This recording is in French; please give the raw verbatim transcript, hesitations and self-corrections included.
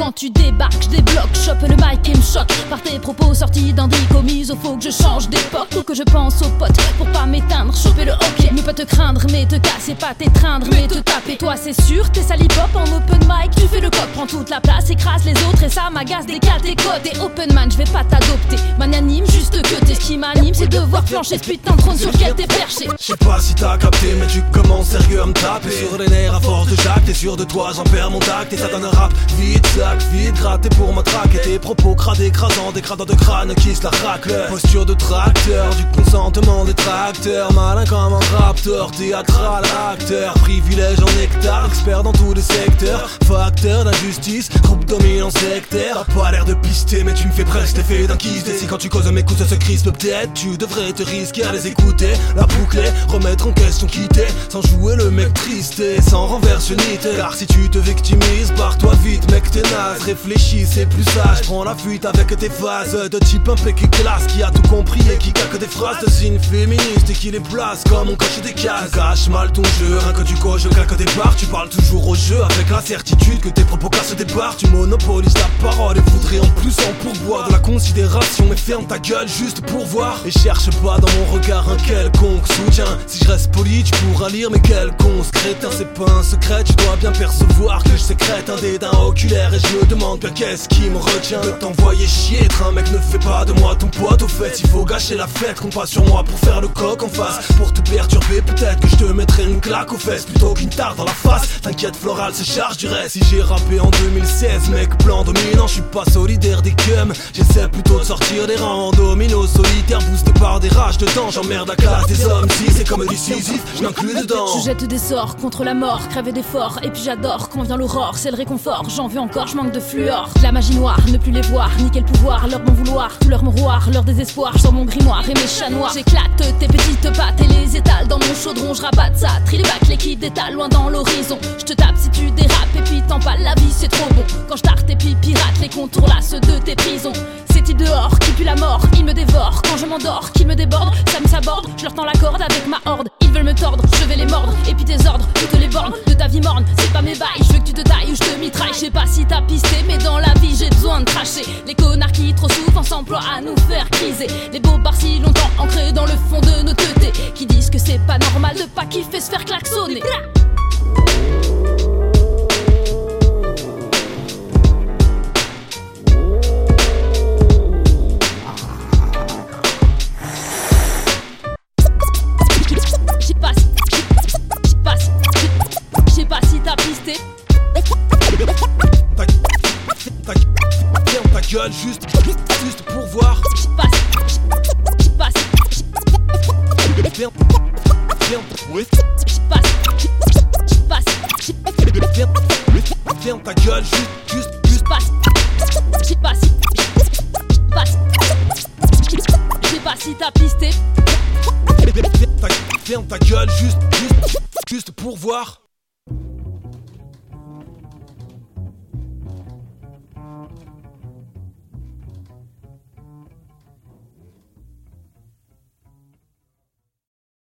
Quand tu débarques, je débloque, chope le mic et me choque par tes propos sortis d'un dico mise au faut que je change d'époque ou que je pense aux potes pour pas m'éteindre, choper le hockey. Ne pas te craindre mais te casser, pas t'étreindre mais te taper. Toi c'est sûr, t'es salipop en open mic, tu fais le coq, prends toute la place, écrase les autres et ça m'agace, décale tes codes. T'es open man, je vais pas t'adopter, magnanime juste que t'es. Ce qui m'anime c'est de voir flancher ce putain de trône sur lequel t'es perché. Je sais pas si t'as capté mais tu commences sérieux à me taper sur les nerfs à force de Jacques. T'es sûr de toi, j'en perds mon tact et ça donne un rap vite, sac, vite, gratté pour ma traque. Et tes propos crades écrasants, des cradins de crâne qui se la raclent. Posture de tracteur, du consentement des tracteurs. Malin comme un raptor, théâtral, acteur. Privilège en nectar, expert dans tous les secteurs. Facteur d'injustice, groupe dominant sectaire. T'as pas l'air de pister mais tu me fais presque l'effet d'un kiss. Si quand tu causes mes coups ça se crispe, peut-être tu devrais te risquer à les écouter. La boucler, remettre en question quitter, sans jouer le mec triste et sans renversionnité. Car si tu te victimises, barre-toi vite mec t'es naze. Réfléchis c'est plus sage, prends la fuite avec tes phases. De type un peu qui classe, qui a tout compris et qui caque des phrases de signes féministes et qui les place comme on coche des cases. Tu caches mal ton jeu, rien que tu coches, claque des barres. Tu parles toujours au jeu avec la certitude que tes propos cassent des barres. Tu monopolises ta parole et voudrais en plus en pourboire de la considération. Mais ferme ta gueule juste pour voir et cherche pas dans mon regard un quelconque soutien. Si je reste poli tu pourras lire mais quel con ce crétin. C'est pas un secret, tu dois bien percevoir que je sécrète un dédain oculaire. Et je me demande bien qu'est-ce qui me retient de t'envoyer chier. Être un mec ne fait pas de moi ton pote. Au fait il faut gâcher la fête, compte pas sur moi pour faire le coq en face. Pour te perturber peut-être que je te mettrai une claque aux fesses plutôt qu'une tarte dans la face. T'inquiète Floral se charge du reste. Si j'ai rappé en deux mille seize mec plan dominant, je suis pas solidaire des cums. J'essaie plutôt de sortir des rangs en domino solitaire, boosté par des rages de temps. J'emmerde la classe des hommes si c'est comme du Sisyphe, je m'inclus dedans. Je jette des sorts contre la mort, crève d'efforts. Et puis j'adore quand vient l'aurore, c'est le réconfort. J'en veux encore, je manque de fluor. La magie noire, ne plus les voir, niquer le pouvoir, leur bon vouloir, tout leur mouroir, leur désespoir. Je sors mon grimoire et mes chats noirs. J'éclate tes petites pattes et les étale dans mon chaudron. Je rabatte ça, trie les bacs, l'équipe d'étal loin dans l'horizon. Je te tape si tu dérapes et puis t'empales, la vie c'est trop bon. Quand je tarte et puis pirate les contours là, ceux de tes prisons. Ces types dehors qui puent la mort, ils me dévorent. Quand je m'endors, qui me déborde, ça me saborde. Je leur tends la corde avec ma horde. Ils veulent me tordre, je vais les mordre. Et puis tes ordres, toutes les bornes de ta vie morne. C'est pas mes bails, je veux que tu te tailles ou je te mitraille. Je sais pas si t'as pisté, mais dans la vie j'ai besoin de cracher. Les connards qui trop souvent s'emploient à nous faire criser. Les bobards si longtemps ancrés dans le fond de nos teutés, qui disent que c'est pas normal de pas kiffer se faire klaxonner. Je sais pas si t'as pisté. Ferme ta gueule juste, juste pour voir. Je passe, je passe, ferme, ferme, oui. Je passe, je passe, ferme, ferme ta gueule juste, juste, juste. passe, je passe, je passe. Je sais pas si t'as pisté. Ferme ta gueule juste, juste, juste pour voir.